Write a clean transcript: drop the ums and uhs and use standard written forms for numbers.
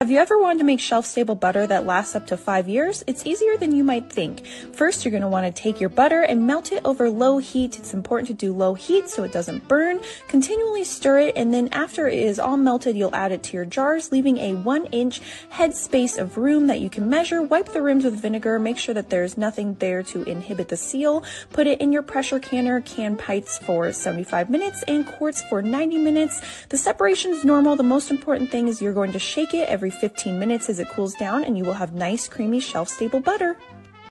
Have you ever wanted to make shelf-stable butter that lasts up to 5 years? It's easier than you might think. First, you're going to want to take your butter and melt it over low heat. It's important to do low heat so it doesn't burn. Continually stir it, and then after it is all melted, you'll add it to your jars, leaving a 1-inch head space of room that you can measure. Wipe the rims with vinegar. Make sure that there's nothing there to inhibit the seal. Put it in your pressure canner. Can pints for 75 minutes and quarts for 90 minutes. The separation is normal. The most important thing is you're going to shake it every 15 minutes as it cools down, and you will have nice, creamy, shelf-stable butter.